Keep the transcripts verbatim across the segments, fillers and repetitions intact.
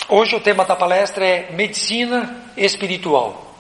Hoje o tema da palestra é medicina espiritual.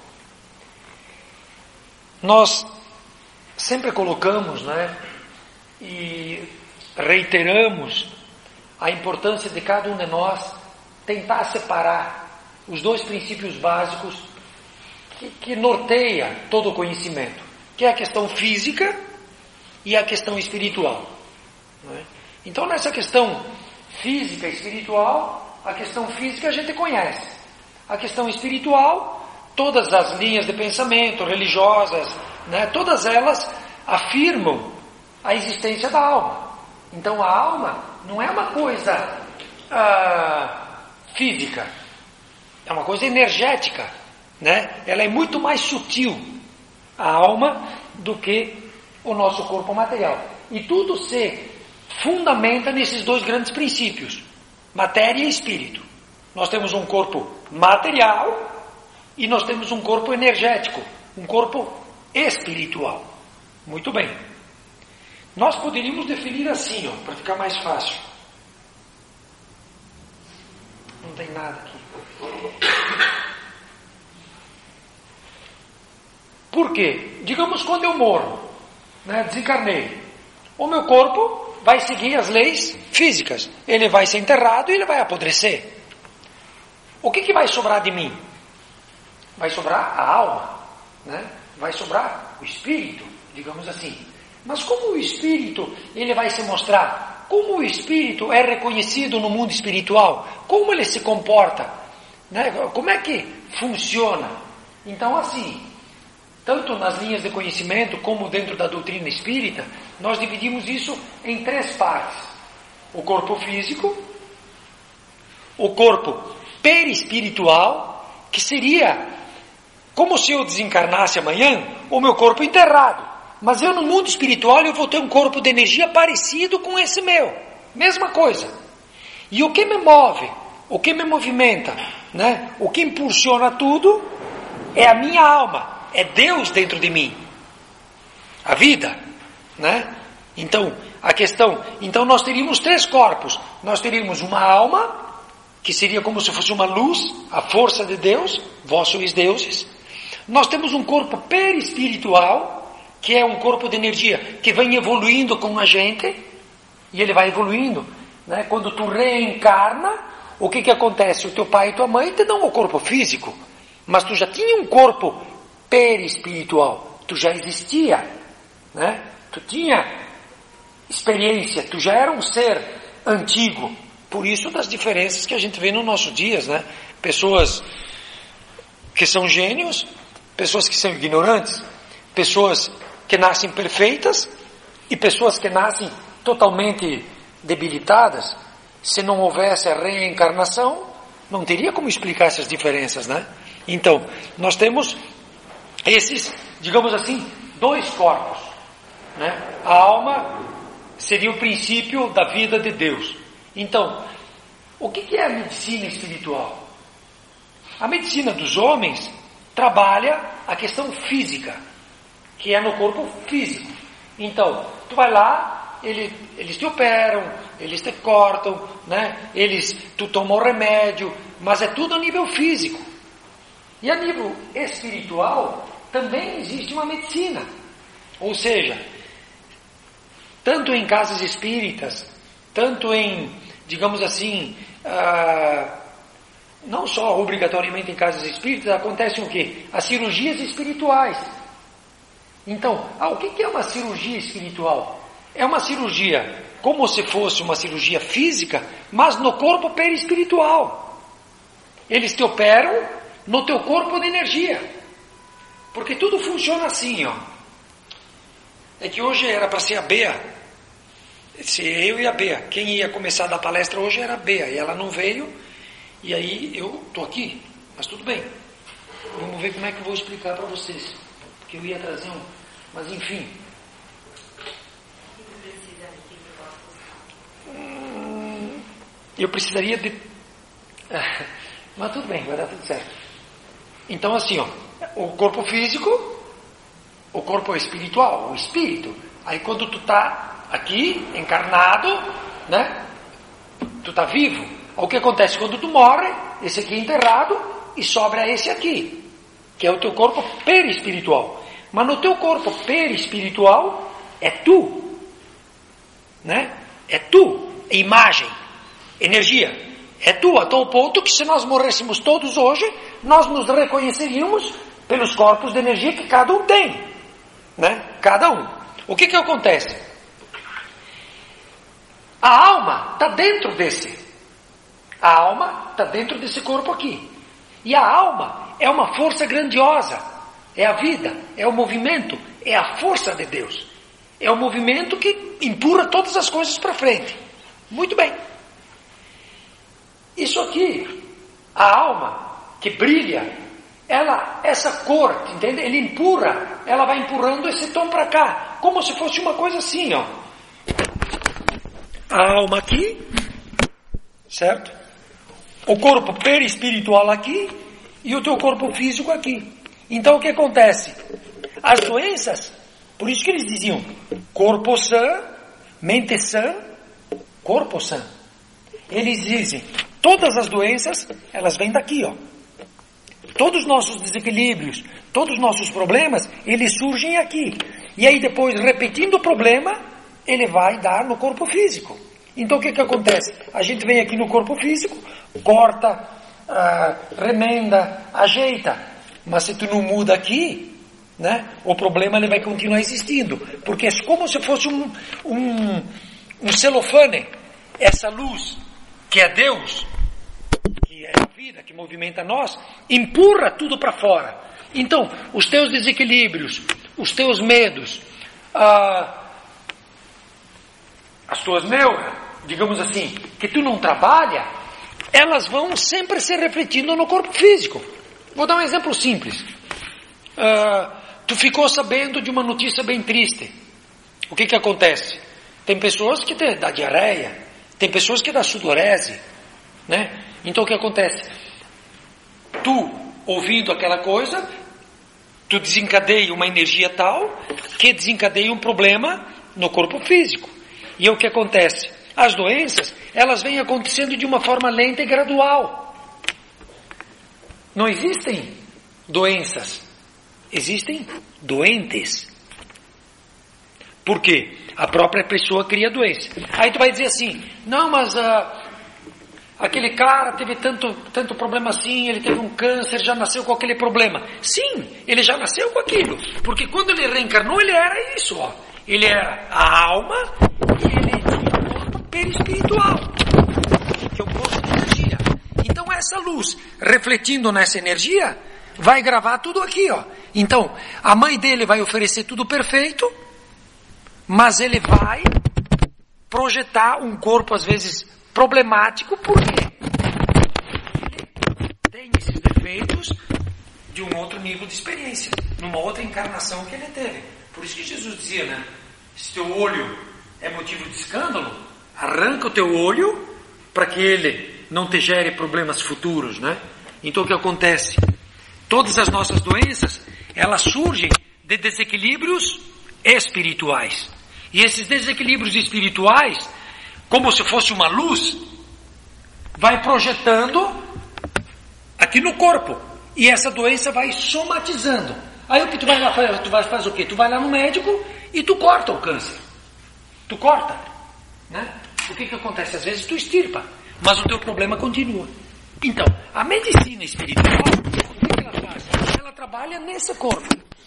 Nós sempre colocamos, né, e reiteramos a importância de cada um de nós tentar separar os dois princípios básicos que, que norteia todo o conhecimento, que é a questão física e a questão espiritual. Né? Então, nessa questão física e espiritual, a questão física a gente conhece. A questão espiritual, todas as linhas de pensamento, religiosas, né, todas elas afirmam a existência da alma. Então a alma não é uma coisa ah, física, é uma coisa energética, né? Ela é muito mais sutil, a alma, do que o nosso corpo material. E tudo se fundamenta nesses dois grandes princípios, matéria e espírito. Nós temos um corpo material e nós temos um corpo energético, um corpo espiritual. Muito bem. Nós poderíamos definir assim, ó, para ficar mais fácil. Não tem nada aqui. Por quê? Digamos quando eu morro, né, desencarnei, o meu corpo vai seguir as leis físicas. Ele vai ser enterrado e ele vai apodrecer. O que, que vai sobrar de mim? Vai sobrar a alma, né? Vai sobrar o espírito, digamos assim. Mas como o espírito ele vai se mostrar? Como o espírito é reconhecido no mundo espiritual? Como ele se comporta? Né? Como é que funciona? Então, assim, tanto nas linhas de conhecimento como dentro da doutrina espírita, nós dividimos isso em três partes. O corpo físico, o corpo perispiritual, que seria como se eu desencarnasse amanhã, o meu corpo enterrado. Mas eu no mundo espiritual eu vou ter um corpo de energia parecido com esse meu. Mesma coisa. E o que me move, o que me movimenta, né? O que impulsiona tudo é a minha alma. É Deus dentro de mim. A vida, né? Então, a questão... Então nós teríamos três corpos. Nós teríamos uma alma, que seria como se fosse uma luz, a força de Deus, vós sois deuses. Nós temos um corpo perispiritual, que é um corpo de energia que vem evoluindo com a gente, e ele vai evoluindo, né? Quando tu reencarna, o que que acontece? O teu pai e tua mãe te dão o corpo físico, mas tu já tinha um corpo perispiritual, tu já existia, né? Tu tinha experiência, tu já era um ser antigo, por isso das diferenças que a gente vê nos nossos dias, né? Pessoas que são gênios, pessoas que são ignorantes, pessoas que nascem perfeitas e pessoas que nascem totalmente debilitadas. Se não houvesse a reencarnação, não teria como explicar essas diferenças, né? Então, nós temos esses, digamos assim, dois corpos, né? A alma seria o princípio da vida de Deus. Então, o que é a medicina espiritual? A medicina dos homens trabalha a questão física, que é no corpo físico. Então, tu vai lá, ele, eles te operam, eles te cortam, né? Eles, tu toma o remédio, mas é tudo a nível físico. E a nível espiritual, também existe uma medicina. Ou seja, tanto em casas espíritas, tanto em, digamos assim, ah, não só obrigatoriamente em casas espíritas, acontecem o quê? As cirurgias espirituais. Então, ah, o que é uma cirurgia espiritual? É uma cirurgia como se fosse uma cirurgia física, mas no corpo perispiritual. Eles te operam no teu corpo de energia. Porque tudo funciona assim, ó. É que hoje era para ser a Bea. Se eu e a Bea. Quem ia começar a dar palestra hoje era a Bea. E ela não veio. E aí eu estou aqui. Mas tudo bem. Vamos ver como é que eu vou explicar para vocês. Que eu ia trazer um... Mas enfim. Hum, eu precisaria de... Mas tudo bem, vai dar tudo certo. Então assim, ó, o corpo físico, o corpo espiritual, o espírito. Aí quando tu tá aqui, encarnado, né? Tu tá vivo. O que acontece? Quando tu morre, esse aqui é enterrado e sobra esse aqui, que é o teu corpo perispiritual. Mas no teu corpo perispiritual é tu, né? É tu, é imagem, energia. É tu, a tal ponto que se nós morrêssemos todos hoje, nós nos reconheceríamos pelos corpos de energia que cada um tem, né? Cada um. O que que acontece? A alma está dentro desse. A alma está dentro desse corpo aqui. E a alma é uma força grandiosa. É a vida, é o movimento, é a força de Deus. É o movimento que empurra todas as coisas para frente. Muito bem. Isso aqui, a alma que brilha, ela, essa cor, entende? Ele empurra, ela vai empurrando esse tom para cá, como se fosse uma coisa assim, ó. A alma aqui, certo? O corpo perispiritual aqui e o teu corpo físico aqui. Então o que acontece? As doenças, por isso que eles diziam corpo sã, mente sã, corpo sã. Eles dizem, todas as doenças, elas vêm daqui, ó. Todos os nossos desequilíbrios, todos os nossos problemas, eles surgem aqui. E aí depois, repetindo o problema, ele vai dar no corpo físico. Então o que que acontece? A gente vem aqui no corpo físico, corta, ah, remenda, ajeita. Mas se tu não muda aqui, né, o problema ele vai continuar existindo. Porque é como se fosse um, um, um celofane. Essa luz, que é Deus, que é a vida, que movimenta nós, empurra tudo para fora. Então, os teus desequilíbrios, os teus medos, ah, as tuas neuras, digamos assim, que tu não trabalha, elas vão sempre se refletindo no corpo físico. Vou dar um exemplo simples. Ah, tu ficou sabendo de uma notícia bem triste. O que que acontece? Tem pessoas que te dá diarreia, tem pessoas que dá sudorese, né? Então o que acontece? Tu, ouvindo aquela coisa, tu desencadeia uma energia tal que desencadeia um problema no corpo físico. E é o que acontece? As doenças, elas vêm acontecendo de uma forma lenta e gradual. Não existem doenças, existem doentes. Por quê? A própria pessoa cria doença. Aí tu vai dizer assim, não, mas ah, aquele cara teve tanto, tanto problema assim, ele teve um câncer, já nasceu com aquele problema. Sim, ele já nasceu com aquilo. Porque quando ele reencarnou, ele era isso, ó. Ele era a alma e ele tinha um corpo perispiritual, que é um corpo de energia. Então essa luz, refletindo nessa energia, vai gravar tudo aqui, ó. Então, a mãe dele vai oferecer tudo perfeito, mas ele vai projetar um corpo, às vezes, problemático, porque ele tem esses defeitos de um outro nível de experiência, numa outra encarnação que ele teve. Por isso que Jesus dizia, né? Se teu olho é motivo de escândalo, arranca o teu olho para que ele não te gere problemas futuros, né? Então o que acontece? Todas as nossas doenças, elas surgem de desequilíbrios espirituais. E esses desequilíbrios espirituais, como se fosse uma luz, vai projetando aqui no corpo. E essa doença vai somatizando. Aí o que tu vai lá fazer? Tu vai fazer o quê? Tu vai lá no médico e tu corta o câncer. Tu corta, né? O que que acontece? Às vezes tu extirpa, mas o teu problema continua. Então, a medicina espiritual, o que ela faz? Ela trabalha nesse corpo.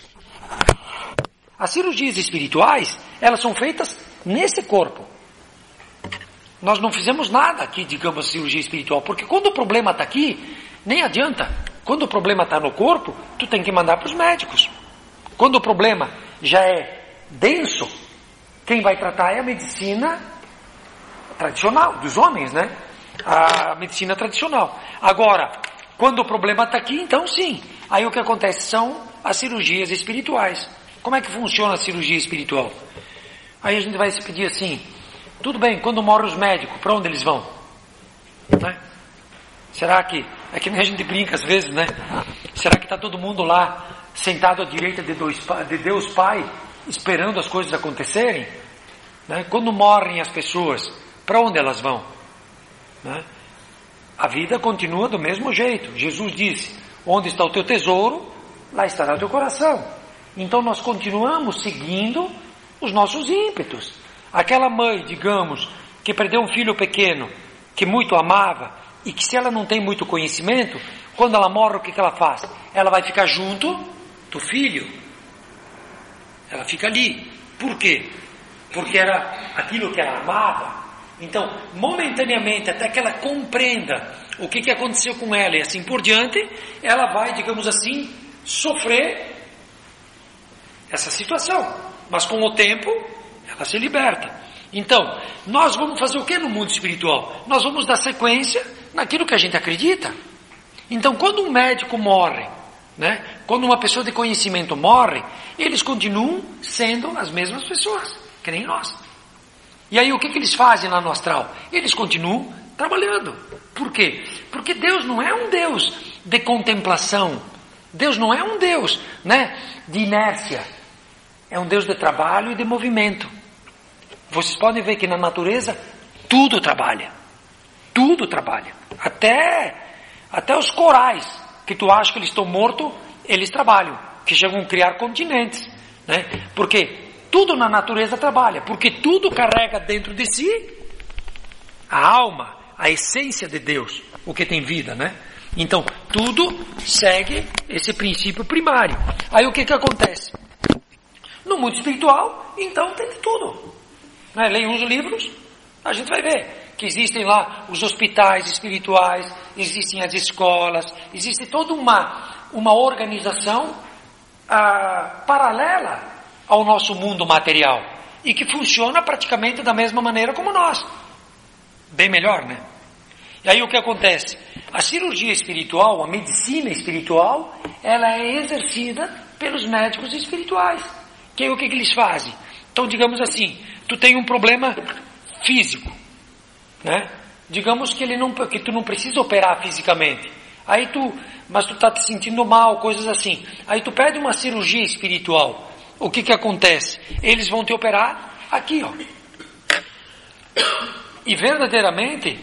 As cirurgias espirituais, elas são feitas nesse corpo. Nós não fizemos nada aqui, digamos, cirurgia espiritual, porque quando o problema está aqui, nem adianta. Quando o problema está no corpo, tu tem que mandar para os médicos. Quando o problema já é denso, quem vai tratar é a medicina tradicional, dos homens, né? A medicina tradicional. Agora, quando o problema está aqui, então sim. Aí o que acontece são as cirurgias espirituais. Como é que funciona a cirurgia espiritual? Aí a gente vai se pedir assim, tudo bem, quando morrem os médicos, para onde eles vão? Né? Será que, é que nem a gente brinca às vezes, né? Será que está todo mundo lá, sentado à direita de, dois, de Deus Pai, esperando as coisas acontecerem? Né? Quando morrem as pessoas, para onde elas vão? Né? a vida continua do mesmo jeito. Jesus disse, onde está o teu tesouro, lá estará o teu coração. Então nós continuamos seguindo os nossos ímpetos. Aquela mãe, digamos, que perdeu um filho pequeno, que muito amava, e que se ela não tem muito conhecimento, quando ela morre, o que, que ela faz? Ela vai ficar junto do filho. Ela fica ali. Por quê? Porque era aquilo que ela amava. Então, momentaneamente, até que ela compreenda o que, que aconteceu com ela e assim por diante, ela vai, digamos assim, sofrer essa situação. Mas com o tempo, ela se liberta. Então, nós vamos fazer o que no mundo espiritual? Nós vamos dar sequência naquilo que a gente acredita. Então, quando um médico morre, né? Quando uma pessoa de conhecimento morre, eles continuam sendo as mesmas pessoas, que nem nós. E aí o que, que eles fazem lá no astral? Eles continuam trabalhando. Por quê? Porque Deus não é um Deus de contemplação. Deus não é um Deus, né, de inércia. É um Deus de trabalho e de movimento. Vocês podem ver que na natureza tudo trabalha. Tudo trabalha. Até, até os corais, que tu acha que eles estão mortos, eles trabalham. Que chegam a criar continentes. Né? Porque tudo na natureza trabalha. Porque tudo carrega dentro de si a alma, a essência de Deus. O que tem vida, né? Então, tudo segue esse princípio primário. Aí o que que acontece? No mundo espiritual, então tem de tudo. Né? Leia uns livros, a gente vai ver que existem lá os hospitais espirituais, existem as escolas, existe toda uma, uma organização ah, paralela ao nosso mundo material e que funciona praticamente da mesma maneira como nós. Bem melhor, né? E aí o que acontece? A cirurgia espiritual, a medicina espiritual, ela é exercida pelos médicos espirituais. Que aí o que, que eles fazem? Então, digamos assim, tu tem um problema físico, né? Digamos que, ele não, que tu não precisa operar fisicamente. Aí tu, mas tu está te sentindo mal, coisas assim. Aí tu pede uma cirurgia espiritual. O que que acontece? Eles vão te operar aqui, ó. E verdadeiramente,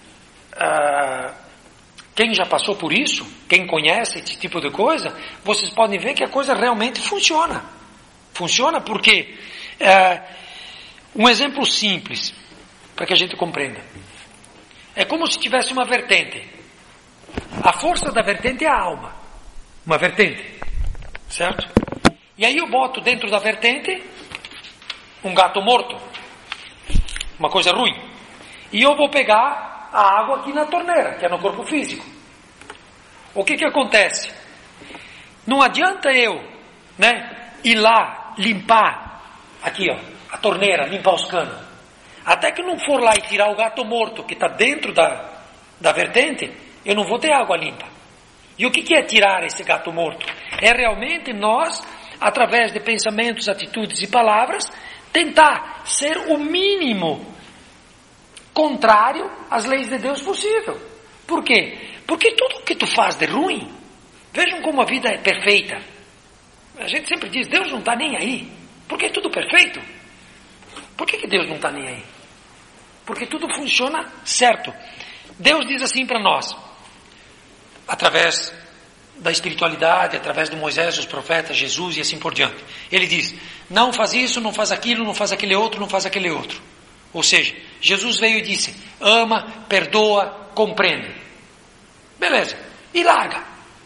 ah, quem já passou por isso, quem conhece esse tipo de coisa, vocês podem ver que a coisa realmente funciona. Funciona porque, ah, um exemplo simples, para que a gente compreenda. É como se tivesse uma vertente. A força da vertente é a alma. Uma vertente. Certo? E aí eu boto dentro da vertente um gato morto. Uma coisa ruim. E eu vou pegar a água aqui na torneira, que é no corpo físico. O que que acontece? Não adianta eu, né, ir lá limpar aqui, ó, a torneira, limpar os canos. Até que eu não for lá e tirar o gato morto que está dentro da, da vertente, eu não vou ter água limpa. E o que que é tirar esse gato morto? É realmente nós, através de pensamentos, atitudes e palavras, tentar ser o mínimo contrário às leis de Deus possível. Por quê? Porque tudo que tu faz de ruim, vejam como a vida é perfeita. A gente sempre diz, Deus não está nem aí. Porque é tudo perfeito. Por que que Deus não está nem aí? Porque tudo funciona certo. Deus diz assim para nós, através da espiritualidade, através de Moisés, os profetas, Jesus e assim por diante. Ele diz, não faz isso, não faz aquilo, não faz aquele outro, não faz aquele outro. Ou seja, Jesus veio e disse, ama, perdoa, compreende. Beleza. E larga.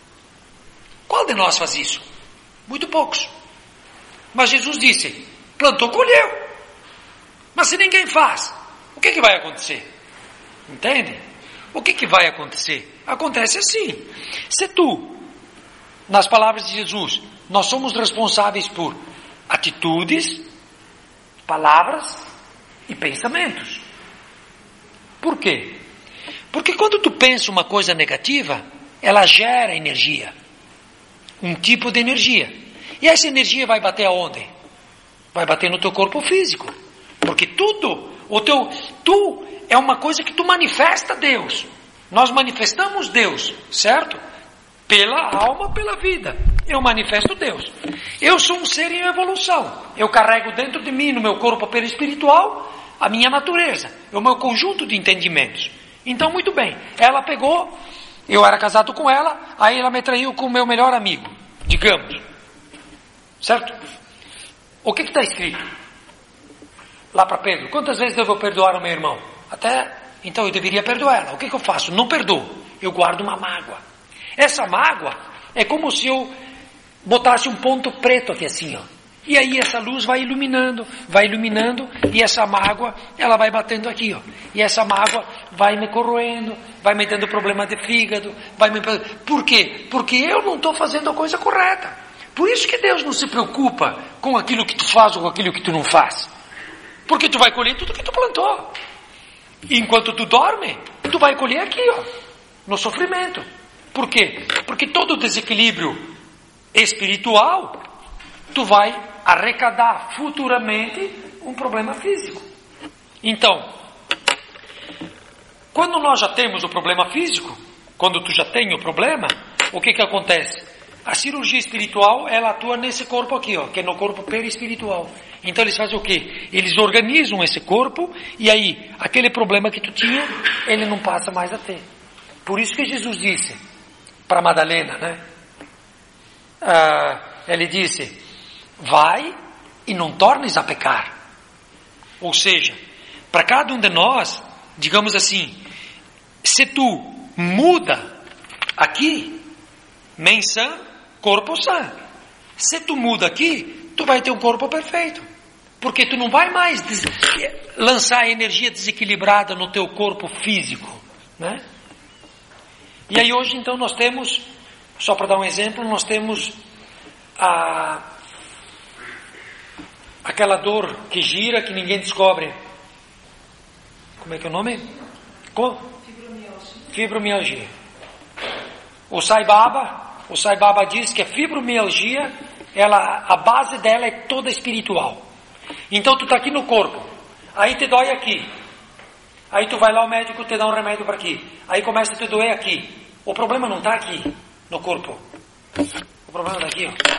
Qual de nós faz isso? Muito poucos. Mas Jesus disse, plantou, colheu. Mas se ninguém faz, o que que vai acontecer? Entende? O que que vai acontecer? Acontece assim. Se tu, nas palavras de Jesus, nós somos responsáveis por atitudes, palavras e pensamentos. Por quê? Porque quando tu pensa uma coisa negativa, ela gera energia. Um tipo de energia. E essa energia vai bater aonde? Vai bater no teu corpo físico. Porque tudo, o teu, tu é uma coisa que tu manifesta Deus. Nós manifestamos Deus, certo? Pela alma, pela vida. Eu manifesto Deus. Eu sou um ser em evolução. Eu carrego dentro de mim, no meu corpo espiritual, a minha natureza. É o meu conjunto de entendimentos. Então, muito bem, ela pegou, eu era casado com ela, aí ela me traiu com o meu melhor amigo, digamos, certo? O que está escrito lá para Pedro? Quantas vezes eu vou perdoar o meu irmão? Até, então eu deveria perdoar ela. O que, que eu faço? Não perdoo, eu guardo uma mágoa. Essa mágoa é como se eu botasse um ponto preto aqui assim, ó. E aí essa luz vai iluminando, vai iluminando, e essa mágoa, ela vai batendo aqui, ó. E essa mágoa vai me corroendo, vai me dando problema de fígado, vai me... Por quê? Porque eu não estou fazendo a coisa correta. Por isso que Deus não se preocupa com aquilo que tu faz ou com aquilo que tu não faz. Porque tu vai colher tudo que tu plantou. E enquanto tu dorme, tu vai colher aqui, ó, no sofrimento. Por quê? Porque todo desequilíbrio espiritual, tu vai arrecadar futuramente um problema físico. Então, quando nós já temos o problema físico, quando tu já tem o problema, o que que acontece? A cirurgia espiritual, ela atua nesse corpo aqui, ó, que é no corpo perispiritual. Então eles fazem o quê? Eles organizam esse corpo, e aí, aquele problema que tu tinha, ele não passa mais a ter. Por isso que Jesus disse para Madalena, né? Ah, ele disse, vai e não tornes a pecar. Ou seja, para cada um de nós, digamos assim, se tu muda aqui, mensã, corpo sã. Se tu muda aqui, tu vai ter um corpo perfeito. Porque tu não vai mais des- lançar energia desequilibrada no teu corpo físico, né? E aí hoje então nós temos, só para dar um exemplo, nós temos a, aquela dor que gira, que ninguém descobre. Como é que é o nome? Como? Fibromialgia. Fibromialgia. O Sai Baba, o Sai Baba diz que a fibromialgia, ela, a base dela é toda espiritual. Então tu está aqui no corpo, aí te dói aqui, aí tu vai lá, o médico te dá um remédio para aqui, aí começa a te doer aqui. O problema não está aqui no corpo, o problema está aqui, ó.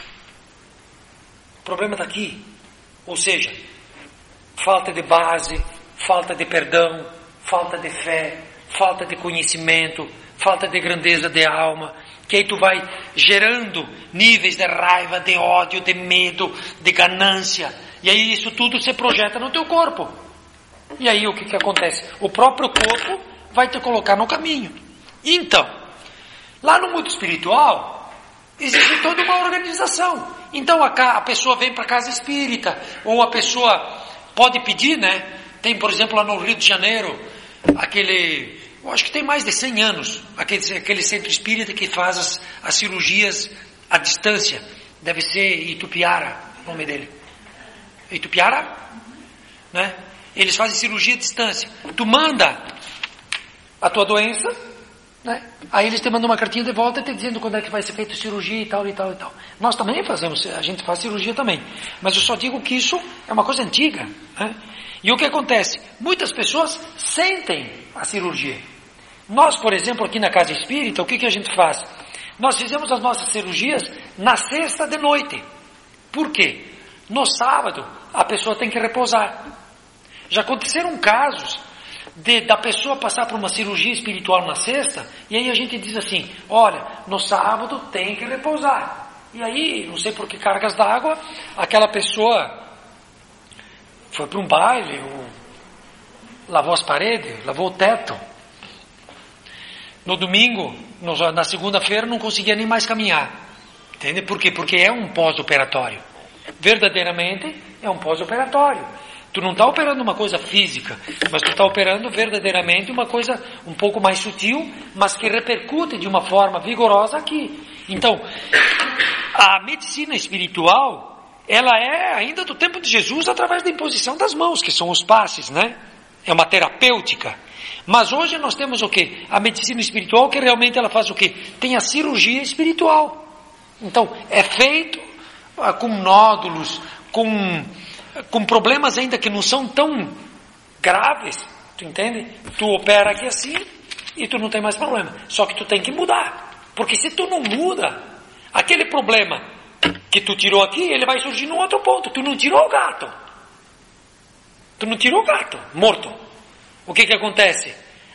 O problema está aqui, ou seja, falta de base, falta de perdão, falta de fé, falta de conhecimento, falta de grandeza de alma, que aí tu vai gerando níveis de raiva, de ódio, de medo, de ganância, e aí isso tudo se projeta no teu corpo. E aí o que que acontece? O próprio corpo vai te colocar no caminho. Então, lá no mundo espiritual, existe toda uma organização. Então a, a pessoa vem para a casa espírita, ou a pessoa pode pedir, né? Tem, por exemplo, lá no Rio de Janeiro, aquele, eu acho que tem mais de cem anos, aquele, aquele centro espírita que faz as, as cirurgias à distância. Deve ser Itupiara, o nome dele. Itupiara? Né? Eles fazem cirurgia à distância. Tu manda a tua doença, né? Aí eles te mandam uma cartinha de volta te dizendo quando é que vai ser feita cirurgia e tal e tal e tal. Nós também fazemos, a gente faz cirurgia também. Mas eu só digo que isso é uma coisa antiga, né? E o que acontece? Muitas pessoas sentem a cirurgia. Nós, por exemplo, aqui na Casa Espírita, o que, que a gente faz? Nós fizemos as nossas cirurgias na sexta de noite. Por quê? No sábado, a pessoa tem que repousar. Já aconteceram casos de, da pessoa passar por uma cirurgia espiritual na sexta, e aí a gente diz assim, olha, no sábado tem que repousar. E aí, não sei por que cargas d'água, aquela pessoa foi para um baile, ou lavou as paredes, lavou o teto. No domingo, no, na segunda-feira, não conseguia nem mais caminhar. Entende? Por quê? Porque é um pós-operatório. Verdadeiramente é um pós-operatório. Tu não está operando uma coisa física, mas tu está operando verdadeiramente uma coisa um pouco mais sutil, mas que repercute de uma forma vigorosa aqui. Então, a medicina espiritual, ela é ainda do tempo de Jesus através da imposição das mãos, que são os passes, né? É uma terapêutica. Mas hoje nós temos o quê? A medicina espiritual, que realmente ela faz o quê? Tem a cirurgia espiritual. Então, é feito ah, com nódulos, com, com problemas ainda que não são tão graves, tu entende? Tu opera aqui assim e tu não tem mais problema. Só que tu tem que mudar. Porque se tu não muda, aquele problema que tu tirou aqui, ele vai surgir num outro ponto. Tu não tirou o gato. Tu não tirou o gato morto. O que que acontece?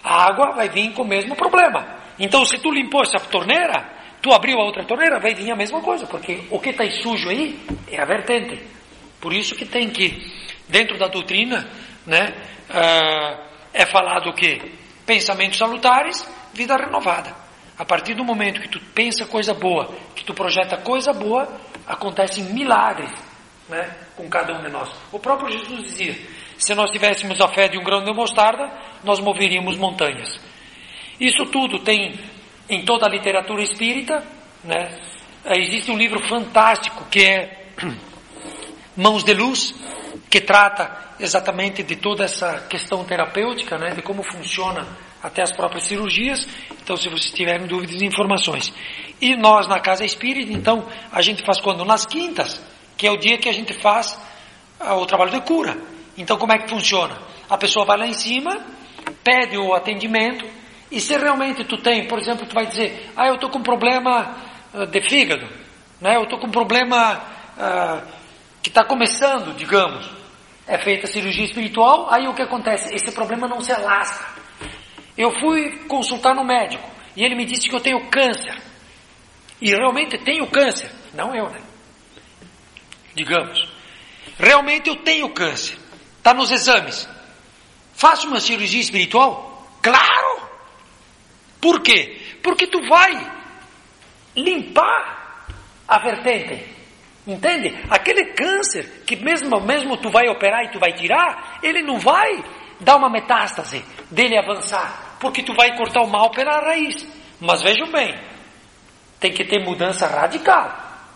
a água vai vir com o mesmo problema. Então, se tu limpou essa torneira, tu abriu a outra torneira, vai vir a mesma coisa, porque o que está sujo aí é a vertente. Por isso que tem que, dentro da doutrina, né, uh, é falado que pensamentos salutares, vida renovada. A partir do momento que tu pensa coisa boa, que tu projeta coisa boa, acontecem milagres, né, com cada um de nós. O próprio Jesus dizia, se nós tivéssemos a fé de um grão de mostarda, nós moveríamos montanhas. Isso tudo tem em toda a literatura espírita, né? Existe um livro fantástico que é Mãos de Luz, que trata exatamente de toda essa questão terapêutica, né? De como funciona até as próprias cirurgias. Então, se vocês tiverem dúvidas e informações. E nós, na Casa Espírita, então, a gente faz quando? Nas quintas, que é o dia que a gente faz ah, o trabalho de cura. Então, como é que funciona? A pessoa vai lá em cima, pede o atendimento, e se realmente tu tem, por exemplo, tu vai dizer, ah, eu estou com problema uh, de fígado, né? Eu estou com problema uh, que está começando, digamos, é feita a cirurgia espiritual, aí o que acontece? Esse problema não se alastra. Eu fui consultar no médico, e ele me disse que eu tenho câncer, e realmente tenho câncer, não eu, né? Digamos, realmente eu tenho câncer, está nos exames, faço uma cirurgia espiritual? Claro! Por quê? Porque tu vai limpar a vertente, entende? Aquele câncer que mesmo, mesmo tu vai operar e tu vai tirar, ele não vai dar uma metástase dele avançar, porque tu vai cortar o mal pela raiz. Mas vejam bem, tem que ter mudança radical,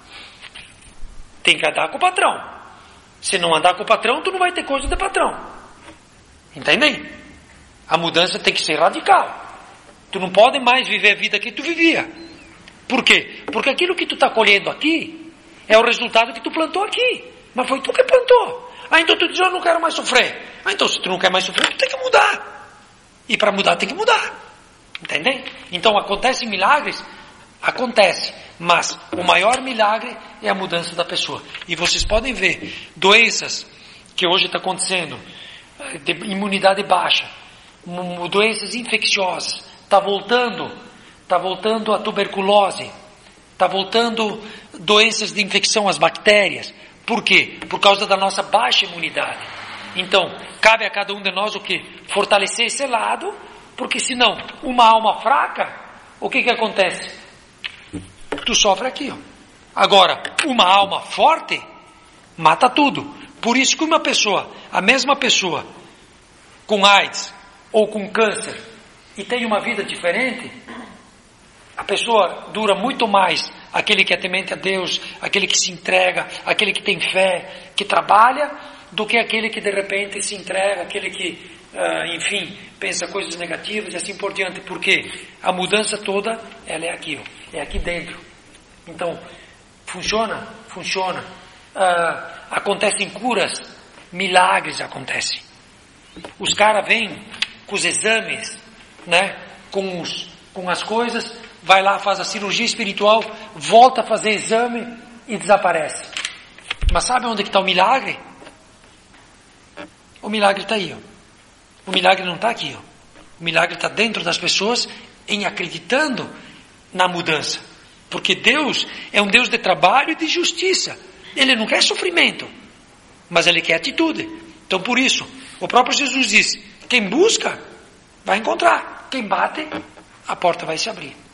tem que andar com o patrão. Se não andar com o patrão, tu não vai ter coisa de patrão, entendem? A mudança tem que ser radical. Tu não pode mais viver a vida que tu vivia. Por quê? Porque aquilo que tu está colhendo aqui é o resultado que tu plantou aqui. Mas foi tu que plantou. Ah, então tu diz, eu não quero mais sofrer. Ah, então se tu não quer mais sofrer, tu tem que mudar. E para mudar tem que mudar. Entendem? Então acontecem milagres? Acontece. Mas o maior milagre é a mudança da pessoa. E vocês podem ver doenças que hoje está acontecendo, de imunidade baixa, doenças infecciosas. Está voltando, está voltando a tuberculose, está voltando doenças de infecção, as bactérias. Por quê? Por causa da nossa baixa imunidade. Então, cabe a cada um de nós o quê? Fortalecer esse lado, porque senão, uma alma fraca, o que que acontece? Tu sofre aqui, ó. Agora, uma alma forte, mata tudo. Por isso que uma pessoa, a mesma pessoa, com AIDS ou com câncer, e tem uma vida diferente, a pessoa dura muito mais, aquele que é temente a Deus, aquele que se entrega, aquele que tem fé, que trabalha, do que aquele que de repente se entrega, aquele que, uh, enfim, pensa coisas negativas e assim por diante, porque a mudança toda, ela é aqui, ó, é aqui dentro. Então, funciona? Funciona. Uh, acontecem curas, milagres acontecem. Os caras vêm com os exames, né, com, os, com as coisas, vai lá, faz a cirurgia espiritual, volta a fazer exame e desaparece. Mas sabe onde que está o milagre? O milagre está aí, ó. O milagre não está aqui, ó. O milagre está dentro das pessoas, em acreditando na mudança. Porque Deus é um Deus de trabalho e de justiça. Ele não quer sofrimento, mas Ele quer atitude. Então por isso, o próprio Jesus disse, quem busca, vai encontrar. Quem bate, a porta vai se abrir.